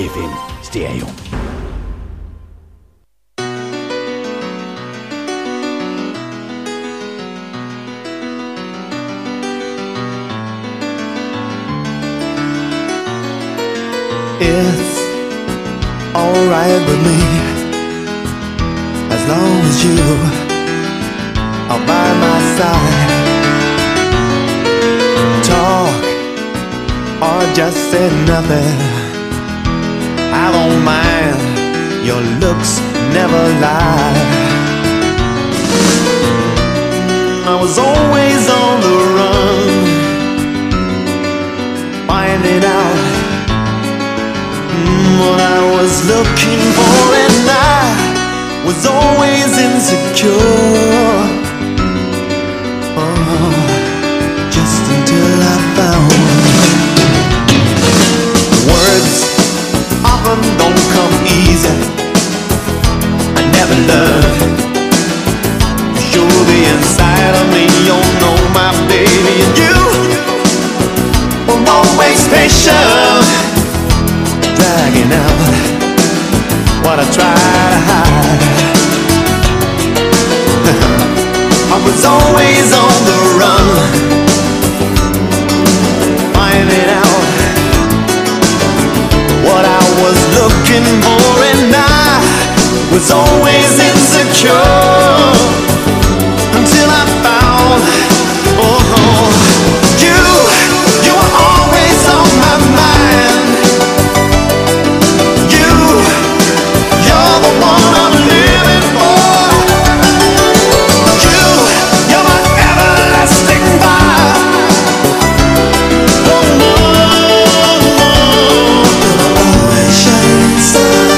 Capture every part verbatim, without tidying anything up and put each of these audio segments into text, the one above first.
F M Stereo. It's alright with me, as long as you are by my side. Talk or just say nothing, I don't mind, your looks never lie. I was always on the run, finding out what I was looking for, and I was always insecure. Oh, just until I found words often don't come easy. I never learned to show the inside of me. You know my baby, and you were always patient, dragging out what I try to hide. I was always on the run, finding out what I was looking for, and I was always insecure until I found, oh, you, you were always on my mind. You're the one I'm living for. You, you're my everlasting fire. Oh no, always shining star.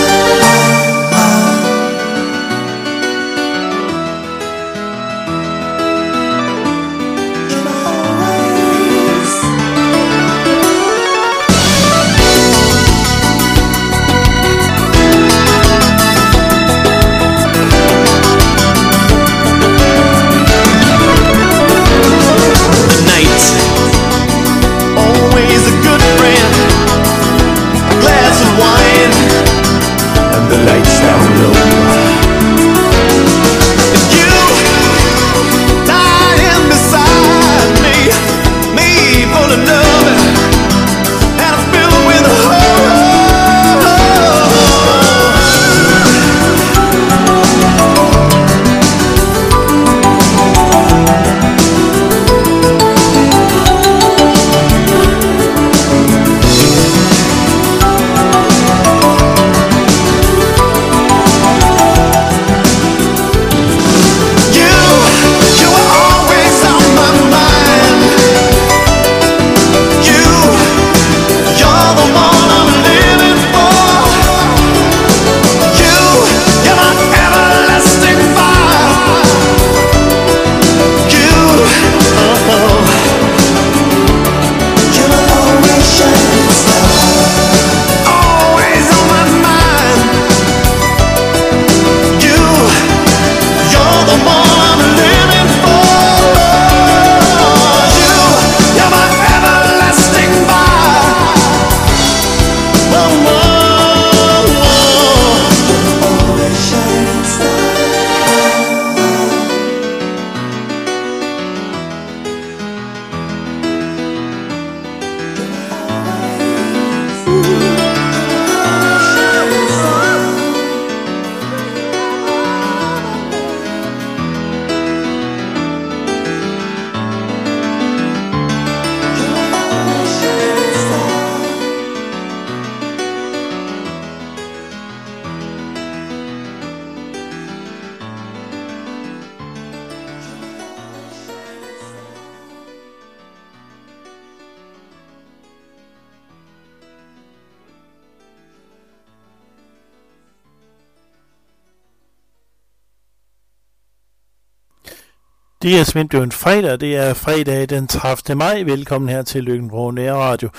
Det er simpelthen blevet fredag, det er fredag den tredivte maj. Velkommen her til Løkken Vrå Nærradio.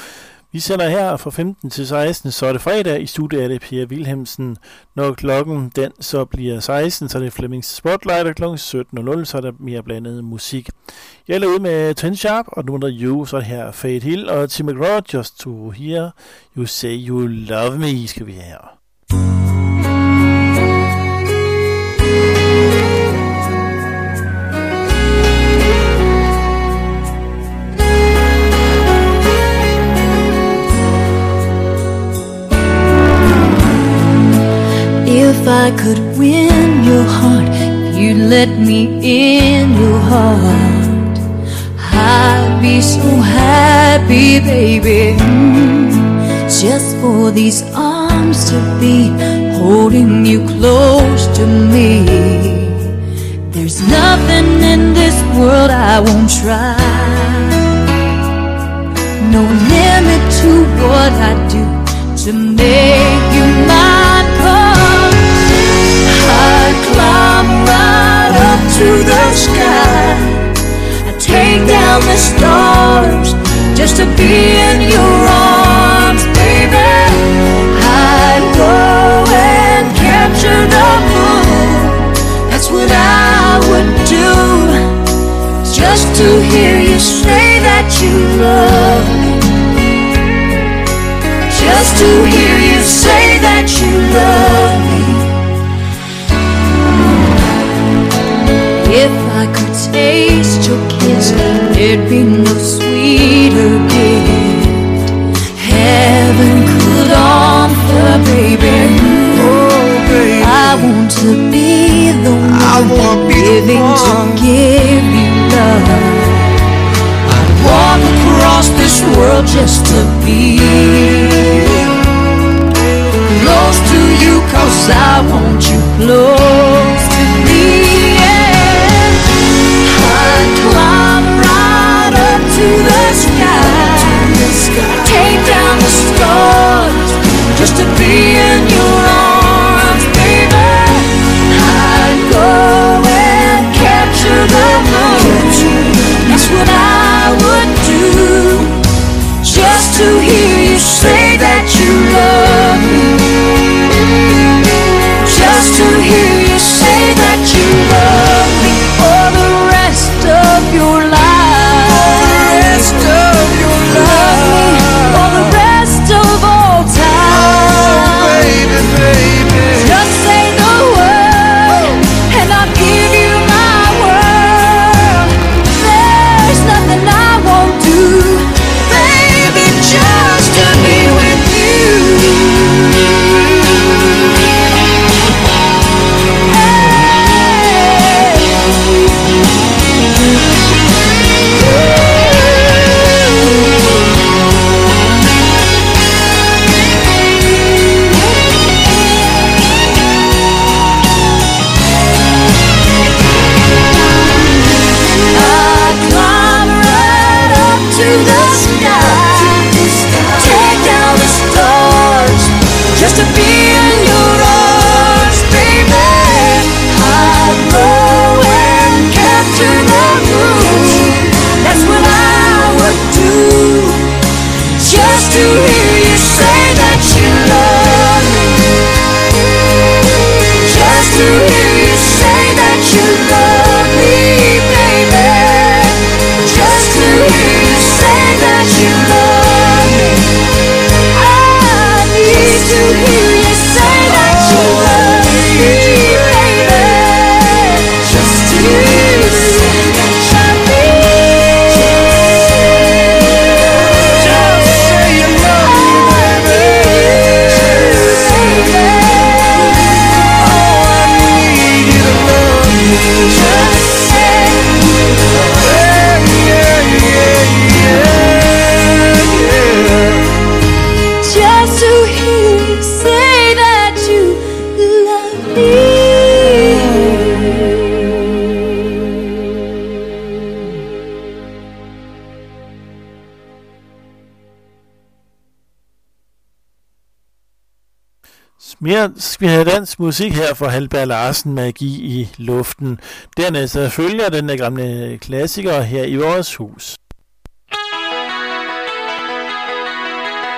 Vi sender her fra femten til seksten, så er det fredag. I studiet er det Per Wilhelmsen. Når klokken den så bliver seksten, så er det Flemmings Spotlight, og klokken sytten nul nul, så er der mere blandet musik. Jeg er ude med Twin Sharp, og nu er der You, så er det her Fade Hill, og Tim McGraw, Just to Hear You Say You Love Me, skal vi have her. If I could win your heart, if you'd let me in your heart, I'd be so happy, baby. Just for these arms to be holding you close to me. There's nothing in this world I won't try. No limit to what I do to make you mine. I'd climb right up to the sky. I'd take down the stars just to be in your arms, baby. I'd go and capture the moon. That's what I would do, just to hear you say that you love me. Just to hear you say that you love me. If I could taste your kiss, there'd be no sweeter gift heaven could offer, baby. Oh, baby, I want to be the one I wanna be the living one. to give you love. I'd walk across this world just to be close to you, 'cause I want you close to me. Climb right up to the sky, take down the stars, just to be in your arms, baby. I'd go and capture the moon. That's what I would do, just to hear you say that you love me. Just to hear you say that you love me. For the rest of your life, for the rest of your life, for the rest of all time. Oh, baby, baby, just say the word, and I'll give you my word. There's nothing I won't do, baby, just to be with you. Just to be in your arms, baby. I'd go and capture the moon. That's what I would do, just to hear you say that you love me. Just to hear you say that you love me, baby. Just to hear you say that you love me. To hear you say that you love me, baby. Just to hear you say that you love me. Just say you love me, baby. Oh, I need you to love me. Just say you love me. Yeah, yeah, yeah, yeah. Just to hear you say that you love me. Mere skal vi have dansk musik her fra Halberg Larsen, Magi i luften. Dernæst følger den der gamle klassiker her i vores hus.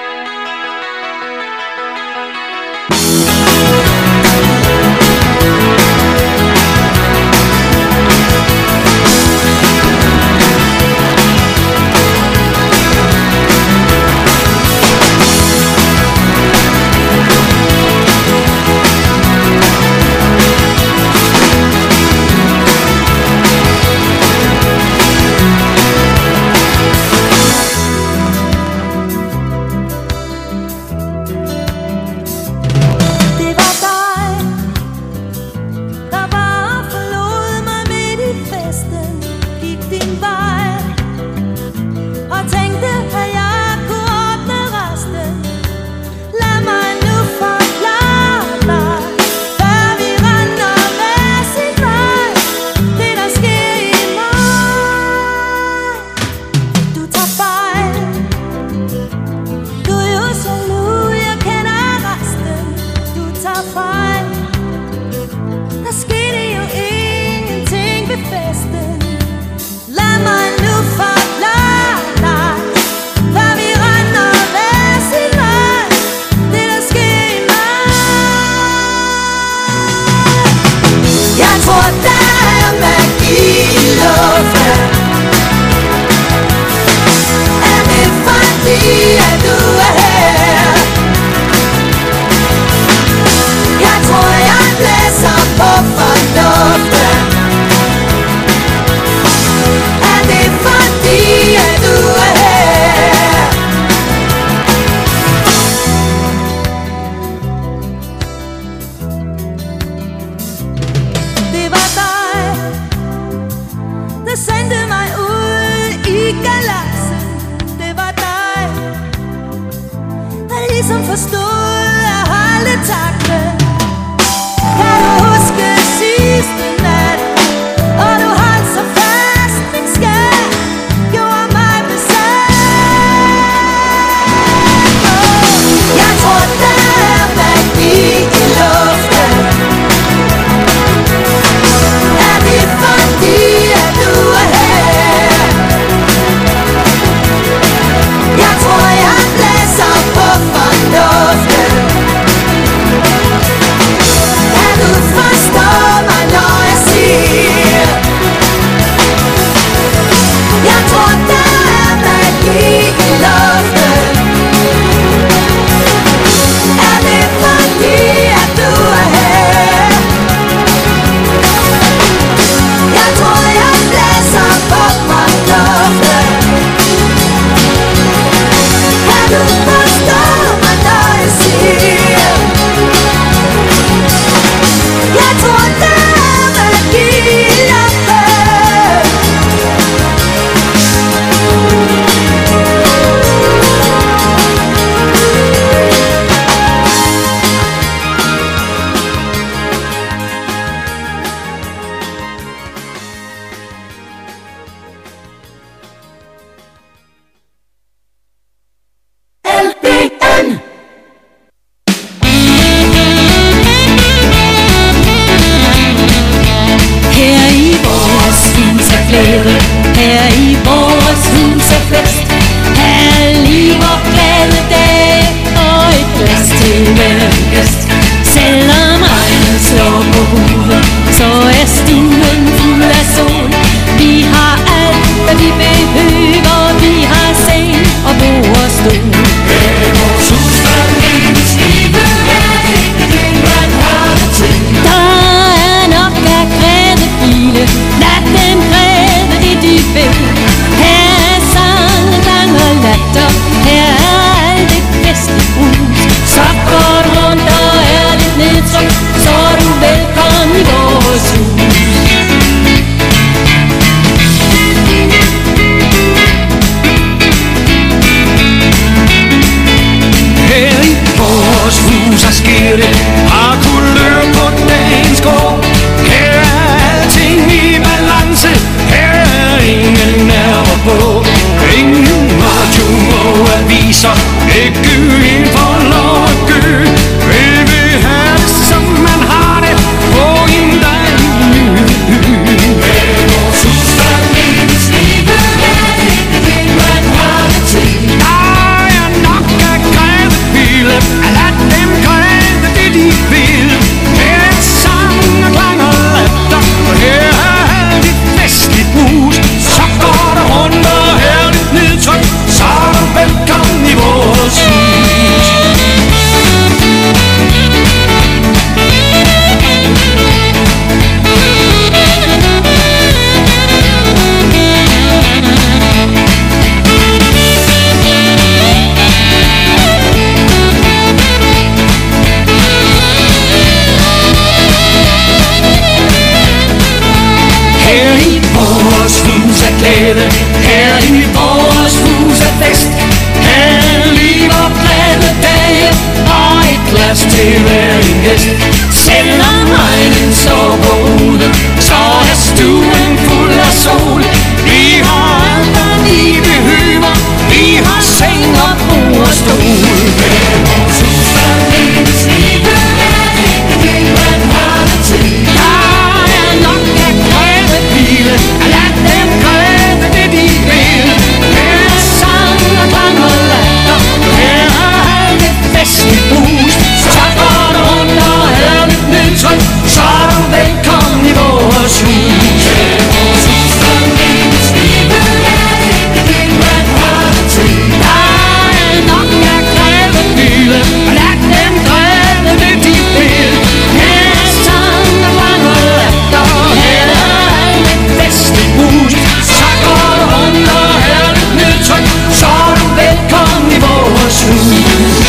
very, very gæst. Selvom regnen står på ruden, så er stuen fuld af sol. Vi har alt, hvad vi behøver. Vi har seng og bord og stol. Med vores hus og lille slibe er ikke hvad har det til. Der er nok at kræve hvile, og lad dem kræve det de vil. Her er sang og klang og latter, her er alt et festligt brus. Så går du rundt og er lidt nedtryk, så er du velkommen i vores hus. Med vores hus og lille slibe er ikke hvad har det til. Der er nok at kræve hvile, og lad dem kræve det de vil. Her er sang og klang og latter, her er alt et festligt brus. Så går du rundt og er lidt nedtryk, så er du velkommen i vores hus.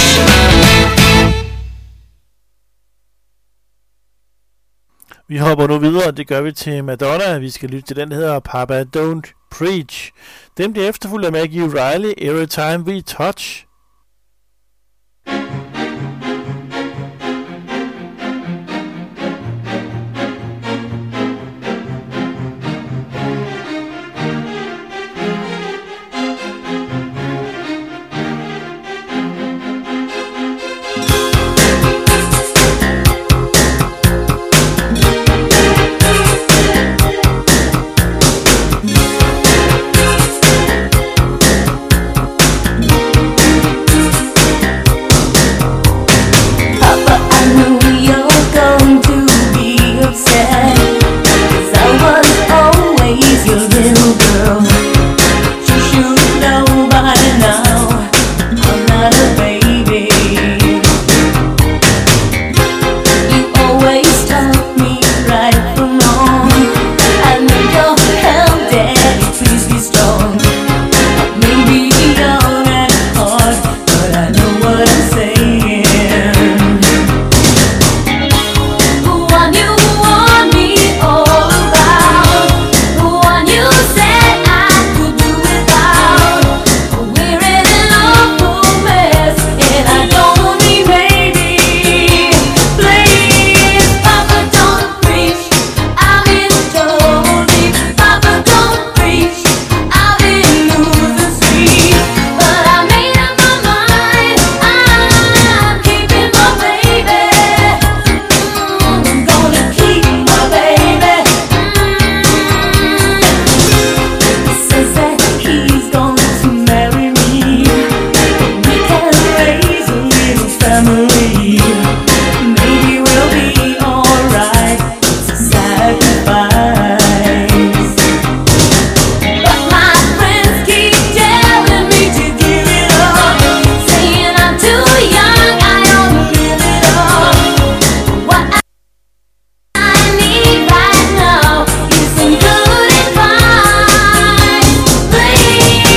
Vi hopper nu videre, det gør vi til Madonna. Vi skal lytte til den, der hedder Papa Don't Preach. Den bliver efterfulgt af Maggie Riley, Every Time We Touch.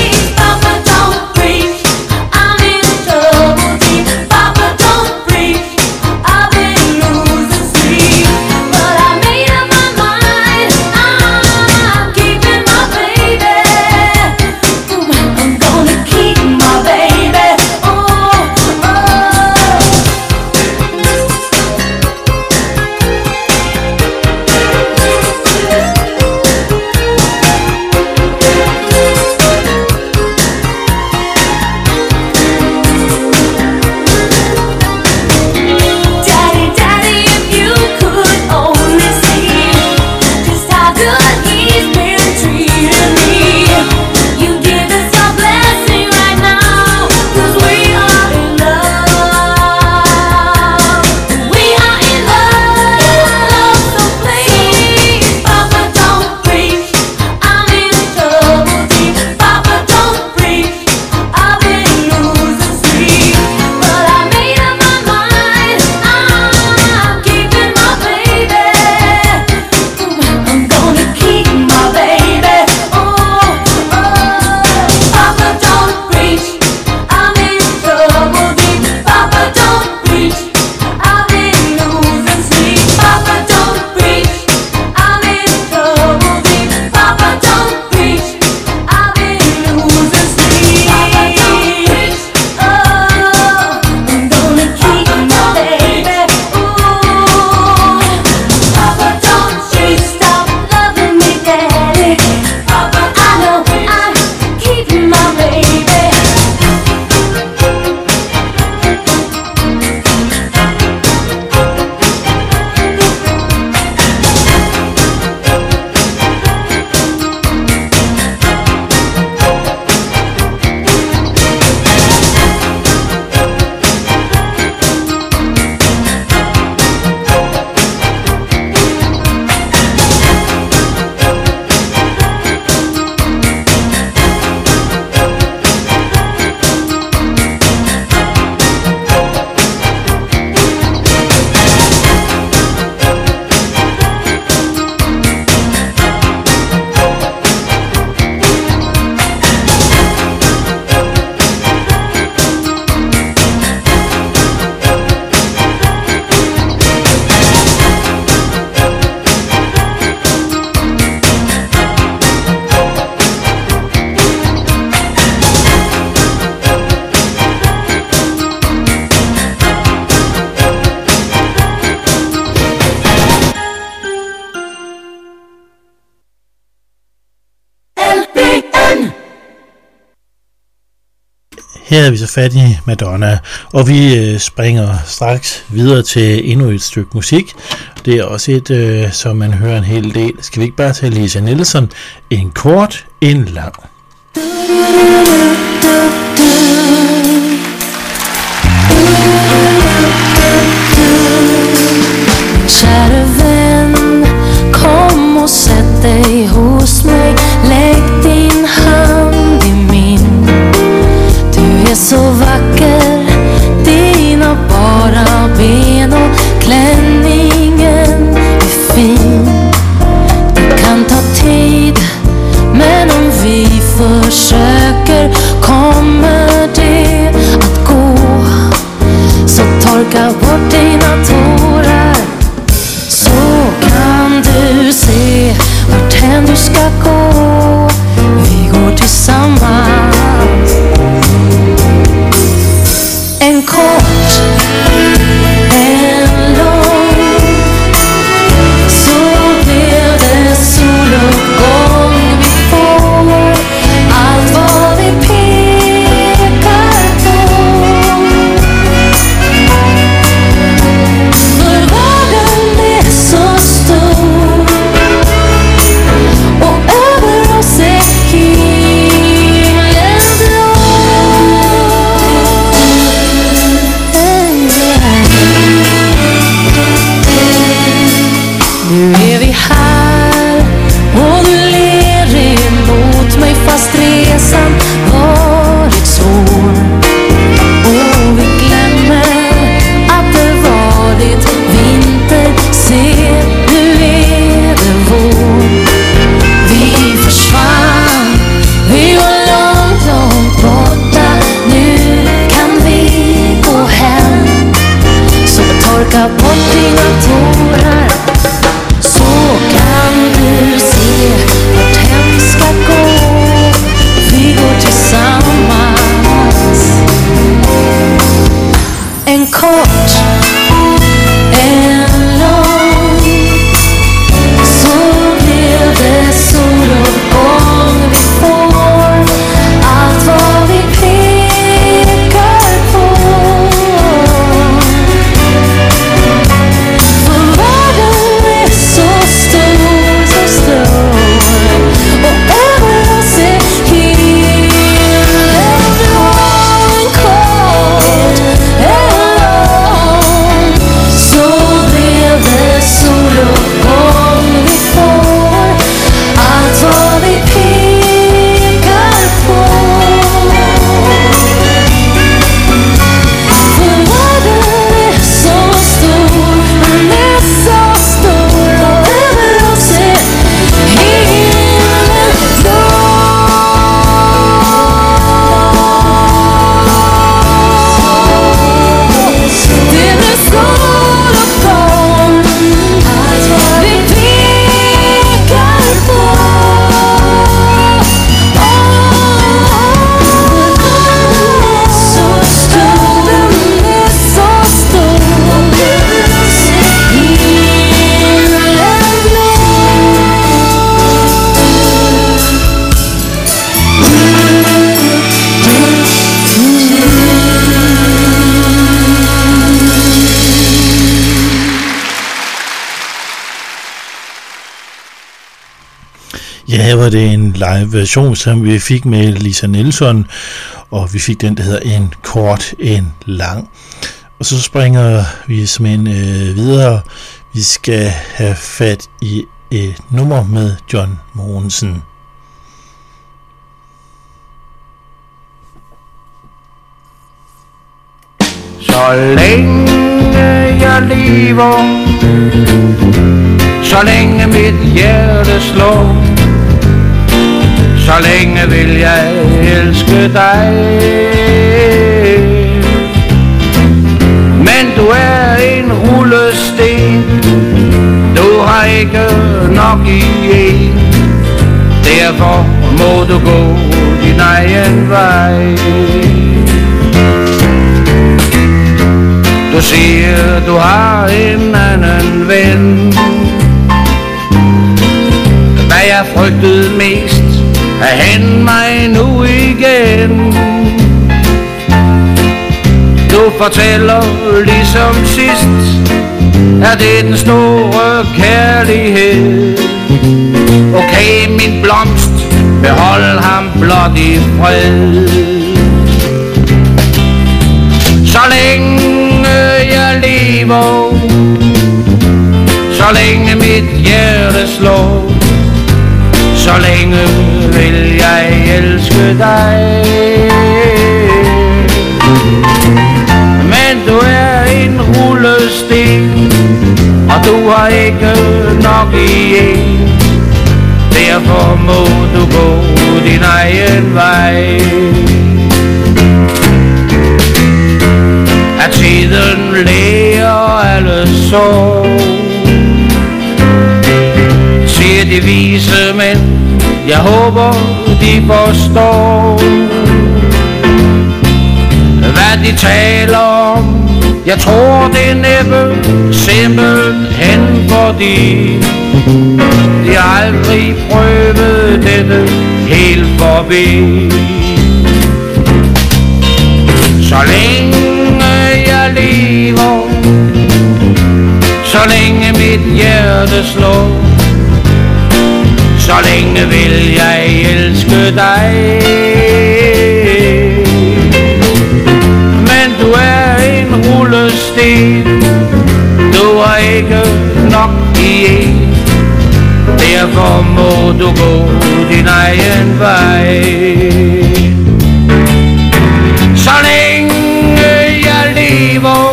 Papa, don't preach. Her er vi så fat i Madonna, og vi øh, springer straks videre til endnu et stykke musik. Det er også et, øh, som man hører en hel del. Skal vi ikke bare tage Lisa Nilsson? En kort, en lang. Kära vän, kom och sätt dig hos mig. Lägg din hand i min. Du är så vacker, dina bara ben och klänningen är fin. Det kan ta tid, men om vi försöker kommer det att gå. Så torka bort dina tårar, så kan du se varthän du ska gå. Vi går tillsammans. En kort, en lång, så blir det soluppgång. Vi får allt vad vi pekar på. För världen är så stor och över oss är himlen blå. Nu är vi här och du ler emot mig fast resan varit svår. Och vi glömmer att det varit vinter. Se, nu är det vår. Vi försvann, vi var långt, långt borta. Nu kan vi gå hem. Så torka bort dina tårar, så kan du se varthän vi ska gå. Vi går tillsammans. En kort, en lång, så blir det soluppgång. Vi får allt vad vi pekar på. För världen är så stor, så stor, och över oss är himlen blå. En kort, en lång, så blev det soluppgång. Vi får allt vad vi pekar på. För världen är så stor, den är så stor, och över oss är himlen blå. Det blir soluppgång, allt vad vi pekar på. Så stor, den är så stor, och över oss är himlen blå. Ja, her var det en live version, som vi fik med Lisa Nilsson, og vi fik den, der hedder En kort, en lang. Og så springer vi simpelthen øh, videre. Vi skal have fat i et nummer med John Mogensen. Så længe jeg lever, så længe mit hjerte slår, så længe vil jeg elske dig. Men du er en rullesten, du har ikke nok i en. Derfor må du gå din egen vej. Du siger du har en anden ven. Hvad jeg frygtede mest er hen mig nu igen. Du fortæller ligesom sidst, er det den store kærlighed. Okay, min blomst, behold ham blot i fred. Så længe jeg lever, så længe mit hjerte slår, så længe vil jeg elske dig. Men du er en rullesten, og du har ikke nok i en. Derfor må du gå din egen vej. At tiden lærer alle sår, siger de vise mænd, jeg håber de forstår hvad de taler om. Jeg tror det er næppe simpelthen fordi de aldrig prøvede dette helt forbi. Så længe jeg lever, så længe mit hjerte slår, så længe vil jeg elske dig. Men du er en rullesten, du har ikke nok i en. Derfor må du gå din egen vej. Så længe jeg lever,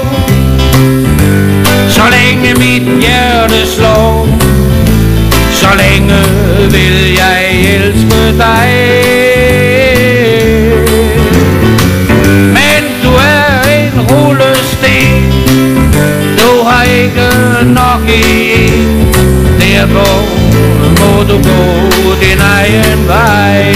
så længe mit hjerte slår, så længe vil jeg elske dig. Men du er en rullesten, du har ikke nok i en. Derfor må du gå din egen vej.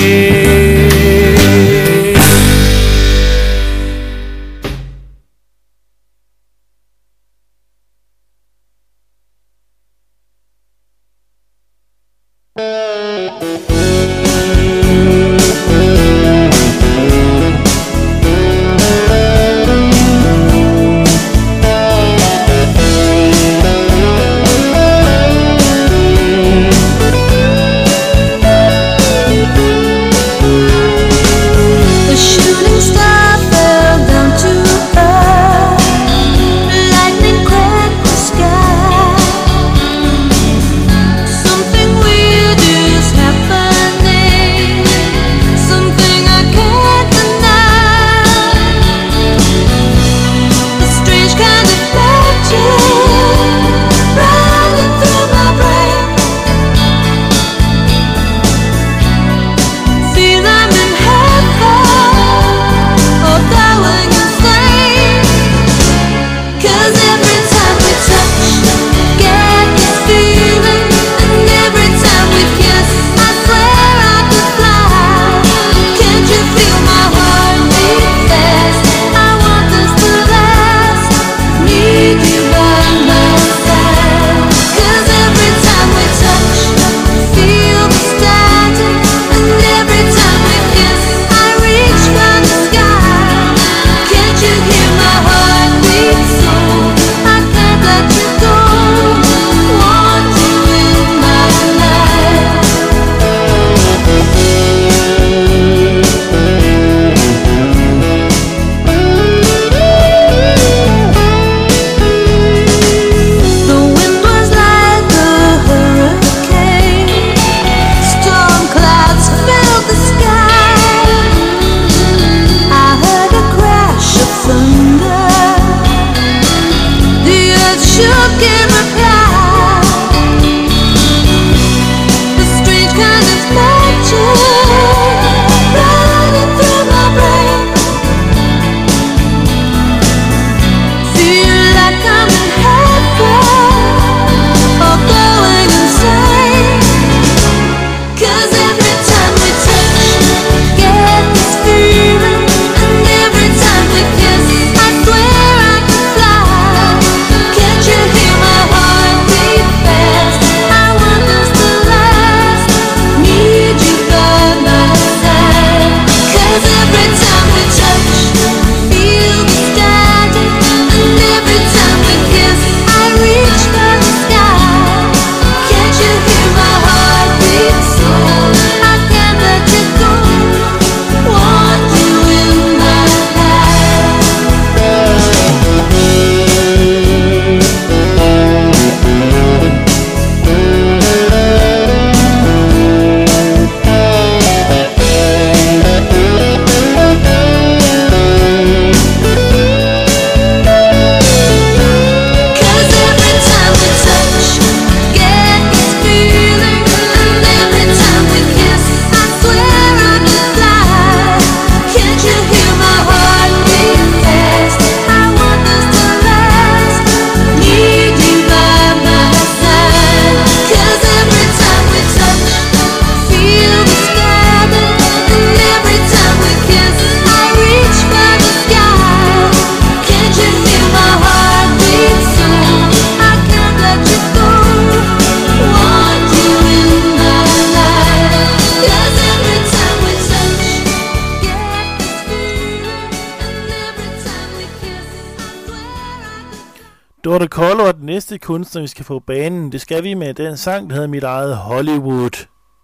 Dorte Kollo er den næste kunstner, vi skal få banen. Det skal vi med den sang, der hedder Mit eget Hollywood.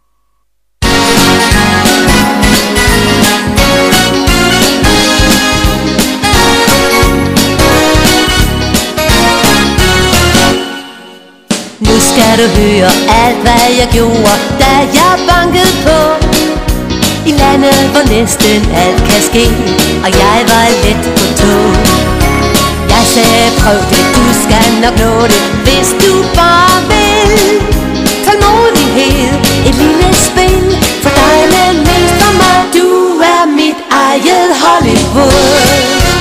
Nu skal du høre alt, hvad jeg gjorde, da jeg bankede på. I landet, hvor næsten alt kan ske, og jeg var let på tå. Jeg sagde, prøv det, du skal nok nå det, hvis du bare vil. Tålmodighed, et lille spil, for dig, men mest for mig. Du er mit eget Hollywood,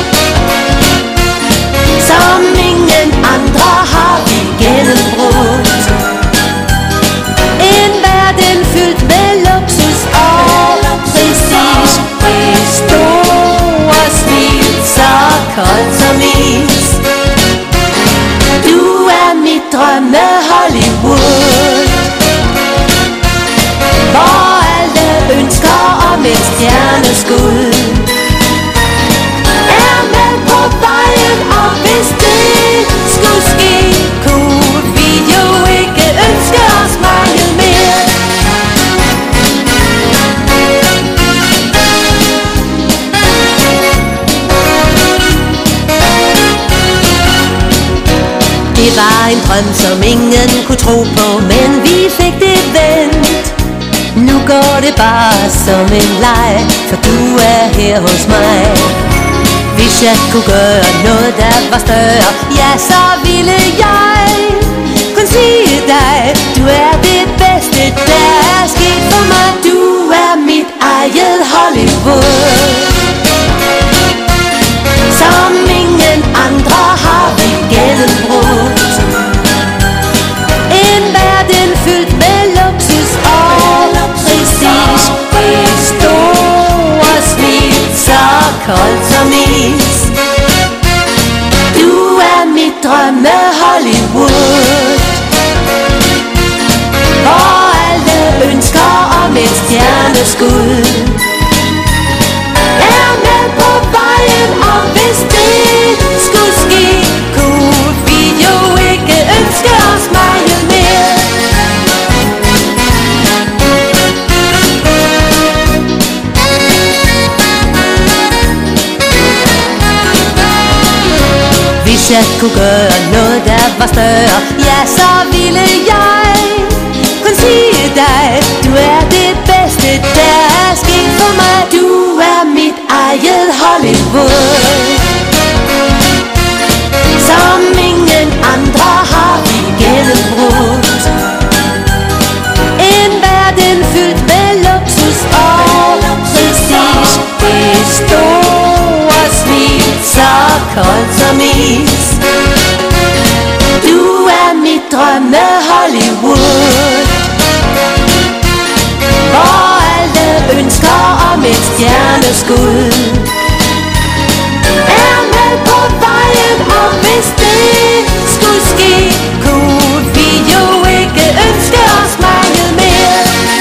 som ingen andre har vi gennembrudt. En verden fyldt med luksus og prestige, med store smil, så koldt som is. Du er mit drømme Hollywood, hvor alle ønsker om et stjerneskud er med på vejen, og hvis det skulle ske, kunne vi jo ikke ønske os meget mere. Det var en drøm, som ingen kunne tro på, men vi fik det vendt. Nu går det bare som en leg, for du er her hos mig. Hvis jeg kunne gøre noget, der var større, ja, så ville jeg kun sige dig, du er det bedste, der er sket for mig. Du er mit eget Hollywood, som ingen andre har vi gennembrudt. En verden fyldt med luksus og prestige, med store smil, så koldt som is. Du er mit drømme Hollywood, hvor alle ønsker om et stjerneskud er med på vejen, og hvis det skulle ske, kunne vi jo ikke ønske os meget mere. Hvis jeg kunne gøre noget, der var større, ja, så ville jeg kun sige dig, du er det bedste, der er sket for mig. Du er mit eget Hollywood, som ingen andre har vi gennembrudt. En verden fyldt med luksus og prestige, med store smil, så koldt som is. Du er mit drømme Hollywood, hvor alle ønsker om et stjerneskud er med på vejen, og hvis det skulle ske, kunne vi jo ikke ønske os meget mere.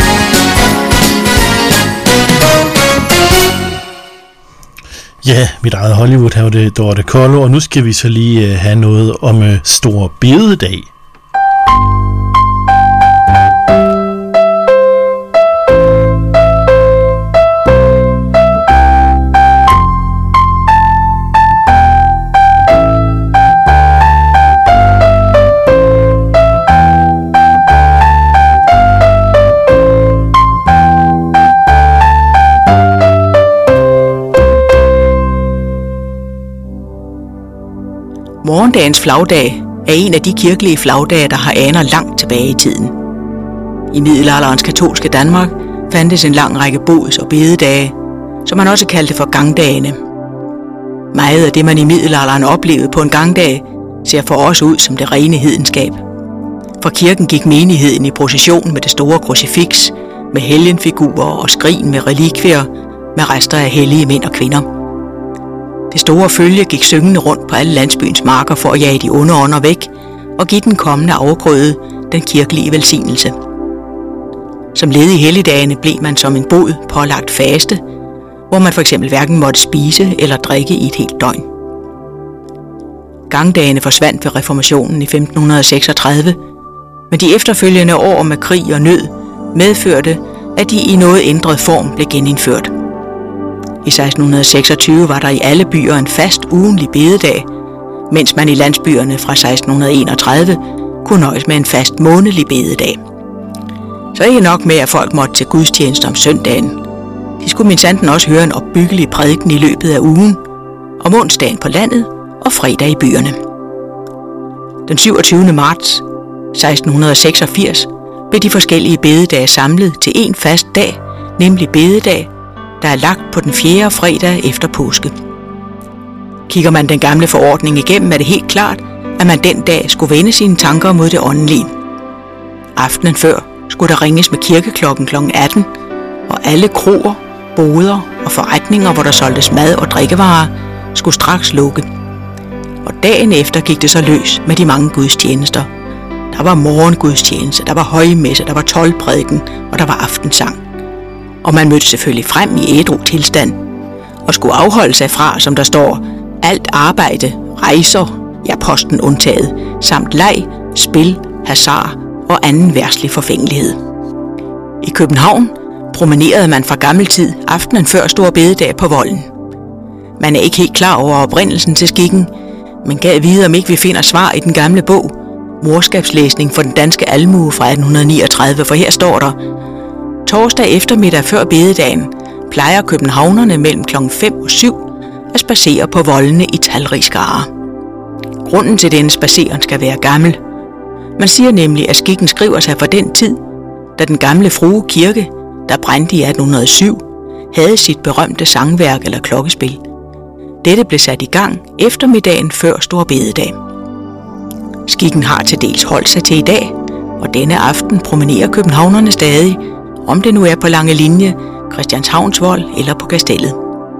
Ja, mit eget Hollywood, her var det Dorte Kollo, og nu skal vi så lige uh, have noget om uh, Store Bededag. Morgendagens flagdag er en af de kirkelige flagdage, der har aner langt tilbage i tiden. I middelalderens katolske Danmark fandtes en lang række bods- og bededage, som man også kaldte for gangdagene. Meget af det, man i middelalderen oplevede på en gangdag, ser for os ud som det rene hedenskab. Fra kirken gik menigheden i procession med det store krucifiks, med helgenfigurer og skrin med relikvier, med rester af hellige mænd og kvinder. Det store følge gik syngende rundt på alle landsbyens marker for at jage de onde ånder væk og give den kommende afgrøde den kirkelige velsignelse. Som led i helligdagene blev man som en bod pålagt faste, hvor man for eksempel hverken måtte spise eller drikke i et helt døgn. Gangdagene forsvandt ved reformationen i femten seksogtredive, men de efterfølgende år med krig og nød medførte, at de i noget ændret form blev genindført. I seksten seksogtyve var der i alle byer en fast ugentlig bededag, mens man i landsbyerne fra seksten enogtredive kunne nøjes med en fast månedlig bededag. Så ikke nok med, at folk måtte til gudstjeneste om søndagen. De skulle minsanden også høre en opbyggelig prædiken i løbet af ugen, om onsdagen på landet og fredag i byerne. Den syvogtyvende marts seksten seksogfirs blev de forskellige bededage samlet til en fast dag, nemlig bededag, der er lagt på den fjerde fredag efter påske. Kigger man den gamle forordning igennem, er det helt klart, at man den dag skulle vende sine tanker mod det åndelige. Aftenen før skulle der ringes med kirkeklokken klokken atten, og alle kroer, boder og forretninger, hvor der solgtes mad og drikkevarer, skulle straks lukke. Og dagen efter gik det så løs med de mange gudstjenester. Der var morgengudstjeneste, der var højmesse, der var tolvprædiken, og der var aftensang. Og man mødte selvfølgelig frem i ædru tilstand, og skulle afholde sig fra, som der står, alt arbejde, rejser, ja posten undtaget, samt leg, spil, hasard og anden verdslig forfængelighed. I København promenerede man fra gammel tid aftenen før store bededag på Volden. Man er ikke helt klar over oprindelsen til skikken, men gad vide, om ikke vi finder svar i den gamle bog, Morskabslæsning for den danske almue fra atten niogtredive, for her står der: torsdag eftermiddag før bededagen plejer københavnerne mellem klokken fem og syv at spacere på voldene i talrig skare. Grunden til denne spaceren skal være gammel. Man siger nemlig, at skikken skriver sig fra den tid, da den gamle Frue Kirke, der brændte i atten hundrede og syv, havde sit berømte sangværk eller klokkespil. Dette blev sat i gang eftermiddagen før store bededag. Skikken har til dels holdt sig til i dag, og denne aften promenerer københavnerne stadig, om det nu er på Lange Linje, Christianshavnsvold eller på Kastellet.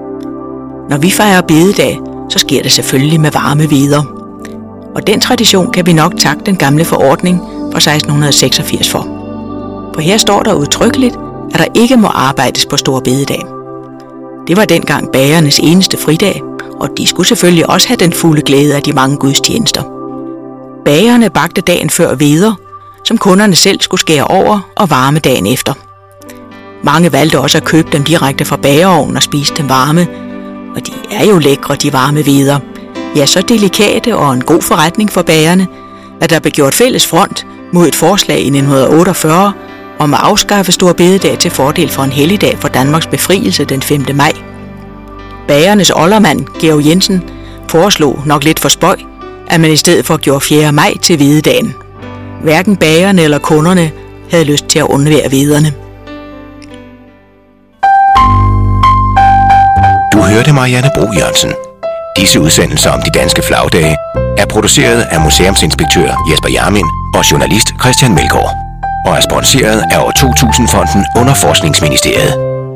Når vi fejrer bededag, så sker det selvfølgelig med varme hveder. Og den tradition kan vi nok takke den gamle forordning fra seksten seksogfirs for. For her står der udtrykkeligt, at der ikke må arbejdes på store bededag. Det var dengang bagernes eneste fridag, og de skulle selvfølgelig også have den fulde glæde af de mange gudstjenester. Bagerne bagte dagen før hveder, som kunderne selv skulle skære over og varme dagen efter. Mange valgte også at købe dem direkte fra bagerovnen og spise dem varme, og de er jo lækre, de varme hveder. Ja, så delikate og en god forretning for bagerne, at der blev gjort fælles front mod et forslag i nitten otteogfyrre om at afskaffe store bededag til fordel for en helligdag for Danmarks befrielse den femte maj. Bagernes oldermand, Georg Jensen, foreslog nok lidt for spøj, at man i stedet for gjorde fjerde maj til hvededagen. Hverken bagerne eller kunderne havde lyst til at undvære hvederne. Du hørte Marianne Bro Jørgensen. Disse udsendelser om de danske flagdage er produceret af museumsinspektør Jesper Jarmin og journalist Christian Melgaard og er sponsoreret af år to tusind-fonden under Forskningsministeriet.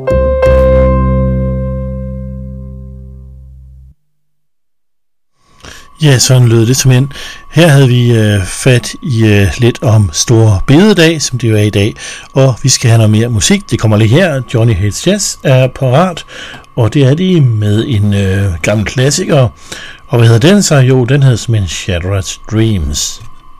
Ja, sådan lød det simpelthen. Her havde vi øh, fat i øh, lidt om Store Bededag, som det jo er i dag, og vi skal have noget mere musik. Det kommer lige her. Johnny Hates Jazz er parat, og det er de med en øh, gammel klassiker. Og hvad hedder den så? Jo, den hedder simpelthen Shattered Dreams.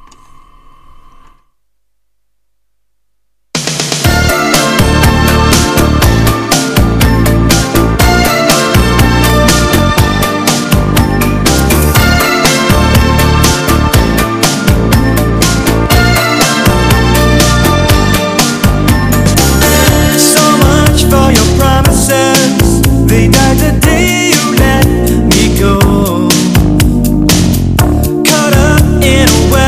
They died the day you let me go. Caught up in a well.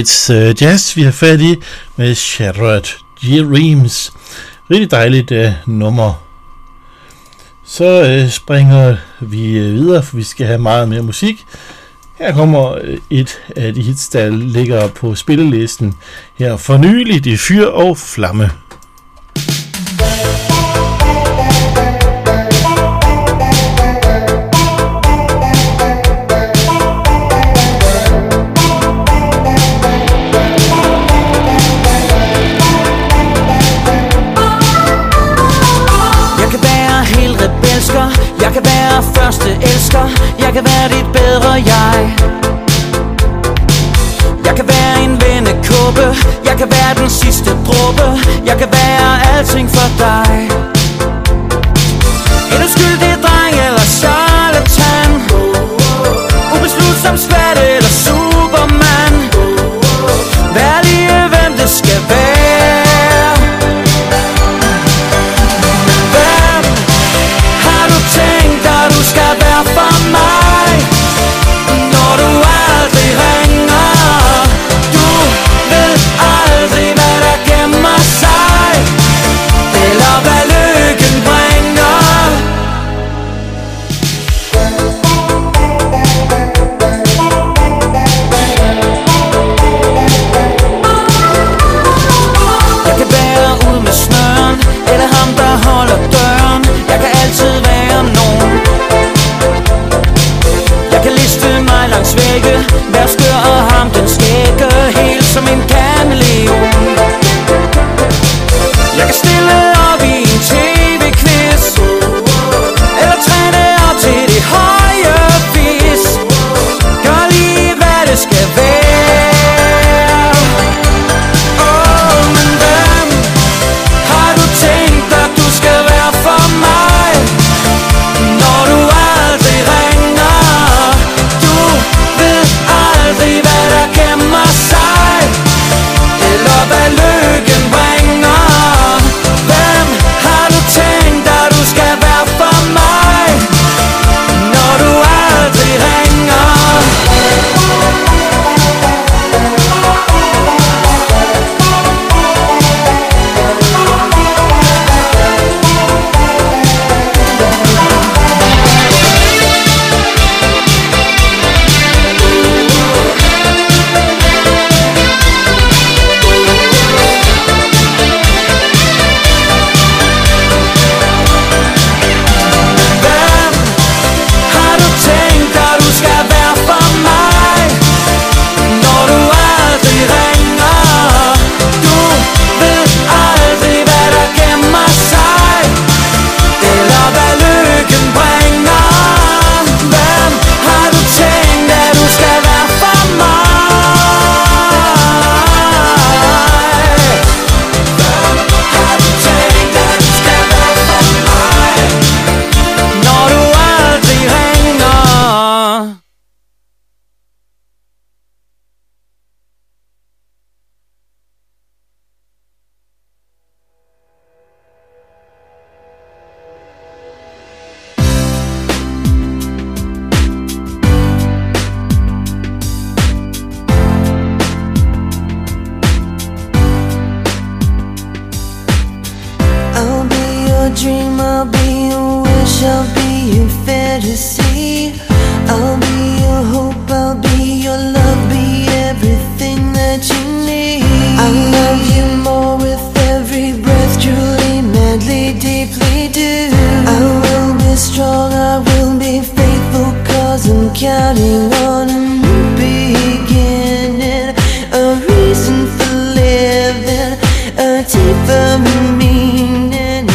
It's uh, Jazz, vi har fat i med Shattered Dreams. Rigtig dejligt uh, nummer. Så uh, springer vi uh, videre, for vi skal have meget mere musik. Her kommer uh, et af de hits, der ligger på spillelisten her for nylig. Det er Fyr og Flamme. Jeg kan være første elsker, jeg kan være dit bedre jeg. Jeg kan være en vennekåbe, jeg kan være den sidste dråbe, jeg kan være alting for dig. En uskyldig dreng eller charlatan, ubeslutsom svært eller superman. Vær lige hvem det skal være. Du skal være for mig, når du aldrig ringer. Du ved aldrig, hvad der gemmer sig, eller hvad lykken bringer. Jeg kan være ude med snøren, eller ham der holder døren. Jeg kan altid være nogen. Jeg kan liste mig langs vægge, vær skør og ham den skægge, helt som en kameleon. Jeg kan stille op i en tv-quiz, eller træne op til det høje fis. Gør lige hvad det skal være. Åh, men hvem har du tænkt at du skal være for mig, når du aldrig ringer? Du ved aldrig, hvad der gemmer sig, eller hvad lykken bringer. Hvem har du tænkt, at du skal være for mig, når du aldrig ringer? Dream, I'll be your wish, I'll be your fantasy. I'll be your hope, I'll be your love, be everything that you need. I'll love you more with every breath, truly, madly, deeply do. I will be strong, I will be faithful, cause I'm counting on a new beginning, a reason for living, a deeper meaning.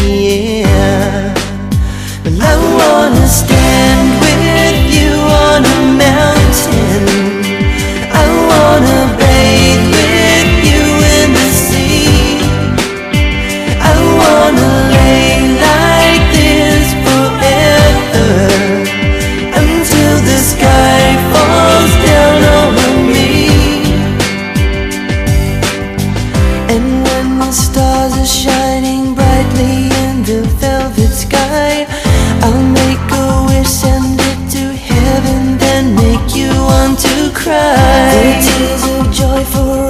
But I wanna stand with you on a mountain. I wanna bathe with you in the sea. I wanna lay like this forever, until the sky falls down over me. And when the stars are shining brightly in the velvet sky, I'll make a wish, send it to heaven, then make you want to cry. The tears of joy for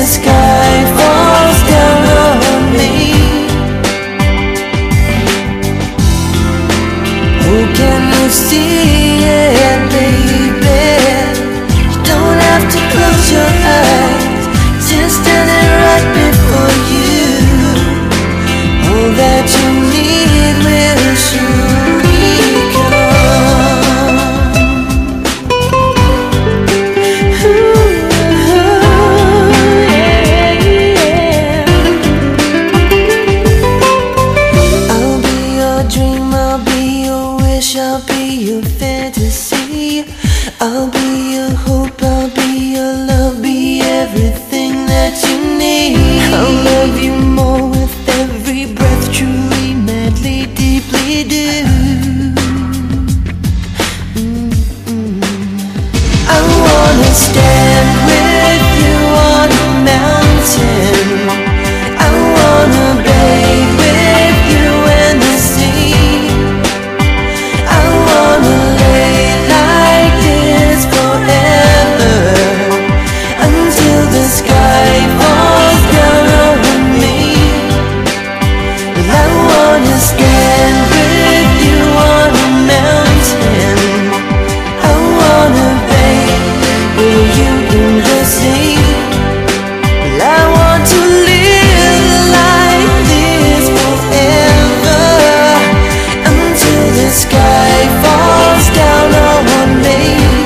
the sky falls down on me. Oh, can you see it, baby? You don't have to close your eyes, just standing right before you. All that you need will surely come. Ooh, yeah, yeah. I'll be your dream, I'll be your wish, I'll be your fantasy. I'll be your hope, I'll be your love, be everything that you need. I'll love you more with every breath, truly, madly, deeply do. Mm-mm. I wanna stand with you on a mountain. I wanna bathe with you in the sea. I wanna lay like this forever, until the sky falls down on me. Well, I wanna stand with you on a mountain. I wanna bathe with you in the sea. Well, I want to live like this forever, until the sky falls down on me.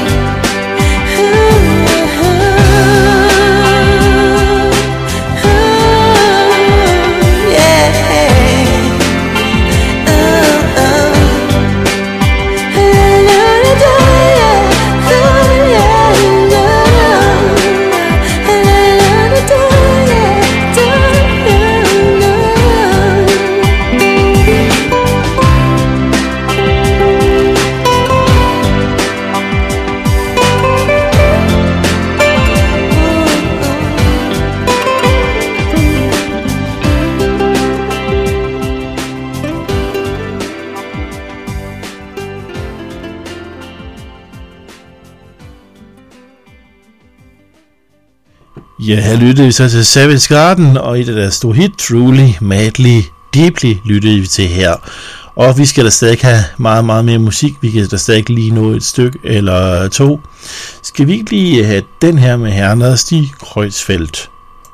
Ja, her lyttede vi så til Savage Garden, og et af deres store hit, Truly, Madly, Deeply, lyttede vi til her. Og vi skal da stadig have meget, meget mere musik. Vi kan da stadig lige nå et stykke eller to. Skal vi ikke lige have den her med Herner Stig Kreuzfeldt?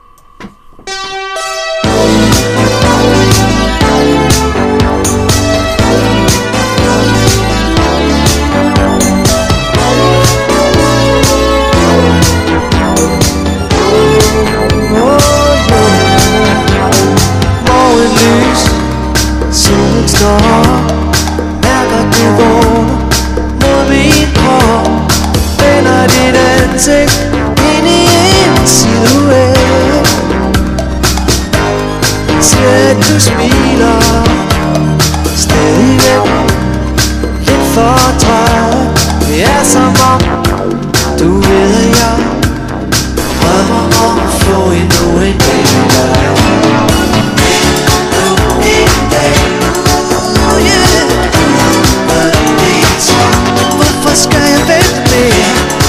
Solen står, mærker du vågner mod min krop, vender dit ansigt ind i en silhuet. Ser at du smiler, stadigvæk lidt for træt. Det er som om, du ved at jeg drømmer om at få endnu en dag med dig. Hvorfor skal jeg vente mere?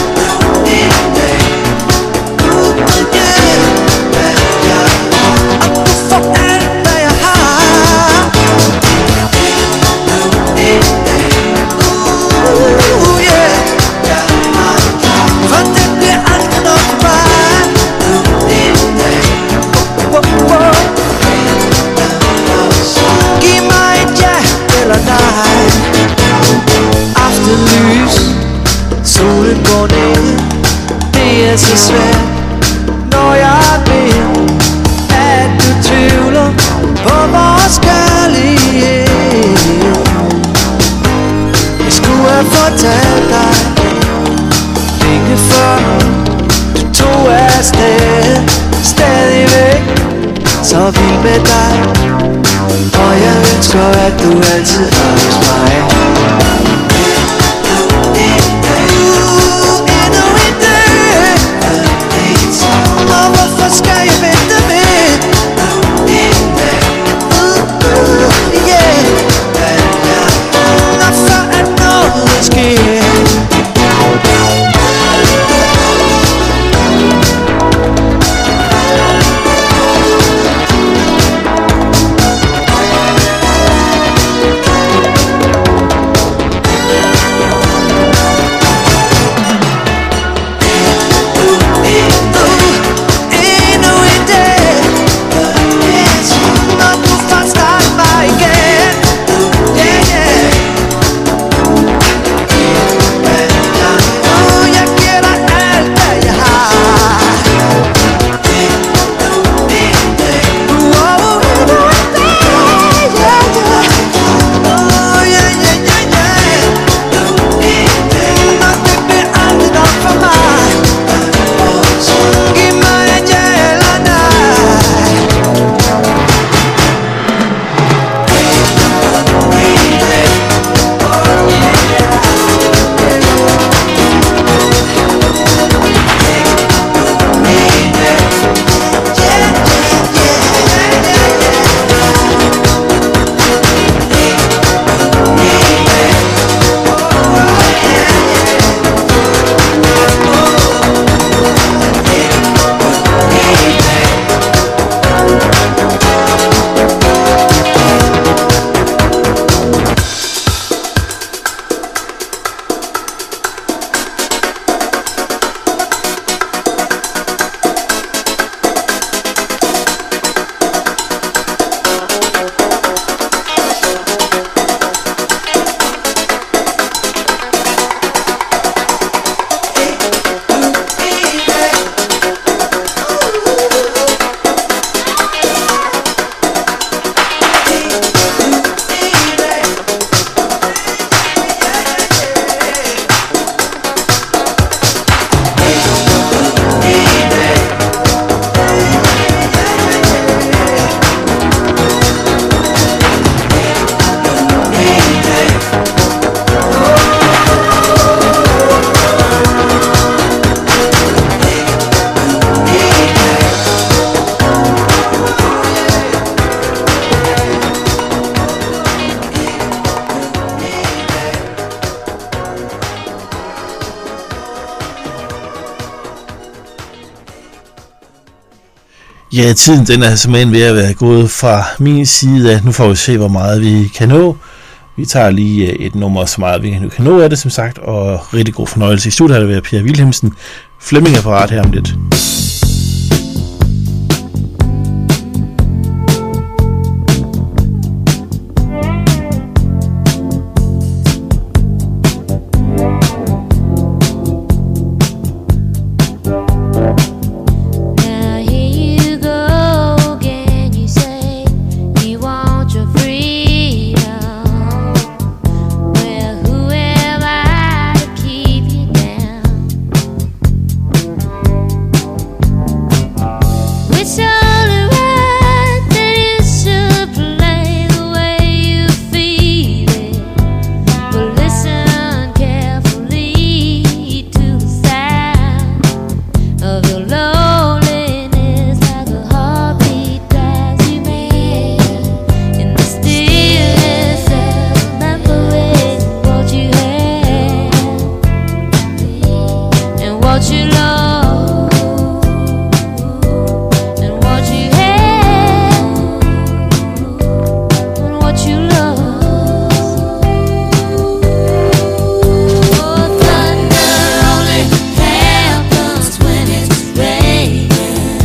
Og du får alt, hvad jeg har. Uh, yeah. For det bliver aldrig nok for mig. Oh, oh, oh. Giv mig et ja eller nej. Aftenlys, solen går ned. Det er så svært, når jeg ved, at du tvivler på vores kærlighed. Jeg skulle have fortalt dig længe før du tog afsted. Stadigvæk så vild med dig, og jeg ønsker at du altid er hos mig. Og hvorfor skal jeg vente med? Uh, uh, yeah. Og før at noget sker. Ja, tiden den er simpelthen ved at være gået fra min side af. Nu får vi se, hvor meget vi kan nå. Vi tager lige et nummer, så meget vi kan nå af det, som sagt, og rigtig god fornøjelse. I studiet har det været Per Vilhelmsen. Flemming er parat her om lidt.